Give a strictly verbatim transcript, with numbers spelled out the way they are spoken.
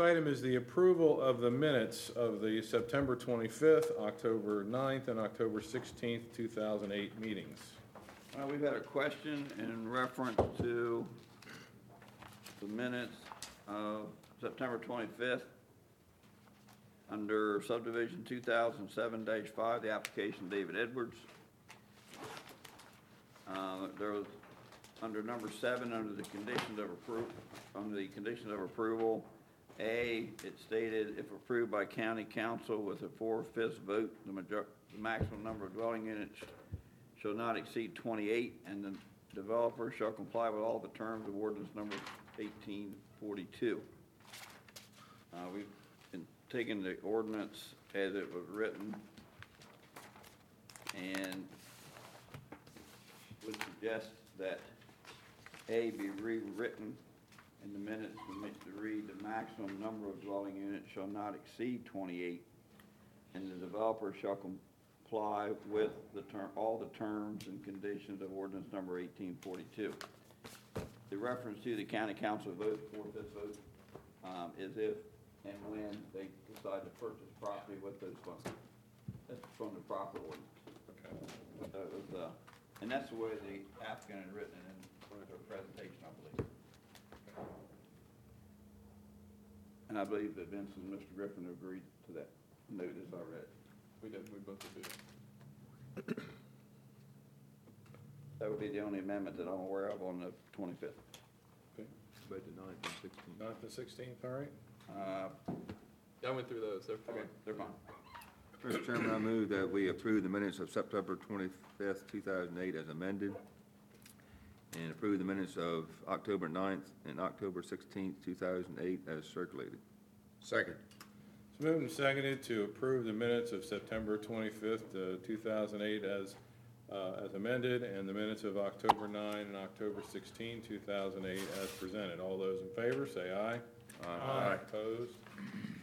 item is the approval of the minutes of the September twenty-fifth, October ninth, and October sixteenth, two thousand eight meetings. Well, we've had a question in reference to the minutes of September twenty-fifth. Under subdivision two thousand seven dash five, the application David Edwards. Uh, there was, under number seven, under the conditions of approval, under the conditions of approval, A, it stated if approved by county council with a four-fifths vote, the major, the maximum number of dwelling units shall not exceed twenty-eight, and the developer shall comply with all the terms of ordinance number eighteen forty-two. Uh, we've been taking the ordinance as it was written and would suggest that A be rewritten in the minutes to read the maximum number of dwelling units shall not exceed twenty-eight, and the developer shall comply with the term, all the terms and conditions of ordinance number eighteen forty-two. The reference to the county council vote, four-fifths vote, um, is if and when they decide to purchase property with those funds. That's from the proper ordinance. Okay. Uh, it was, uh, and that's the way the applicant had written it in their presentation, I believe. Okay. And I believe that Vince and Mister Griffin agreed to that notice I read. We did, we both did. That would be the only amendment that I'm aware of on the twenty-fifth. Okay. About the ninth and sixteenth. ninth and sixteenth, all right? Uh, Yeah, I went through those, they're fine. okay, they're fine. Mister Chairman, I move that we approve the minutes of September twenty-fifth, two thousand eight as amended, and approve the minutes of October ninth and October sixteenth, two thousand eight as circulated. Second. It's moved and seconded to approve the minutes of September twenty-fifth, uh, two thousand eight as, uh, as amended, and the minutes of October ninth and October sixteenth, two thousand eight as presented. All those in favor, say aye. Aye. Opposed?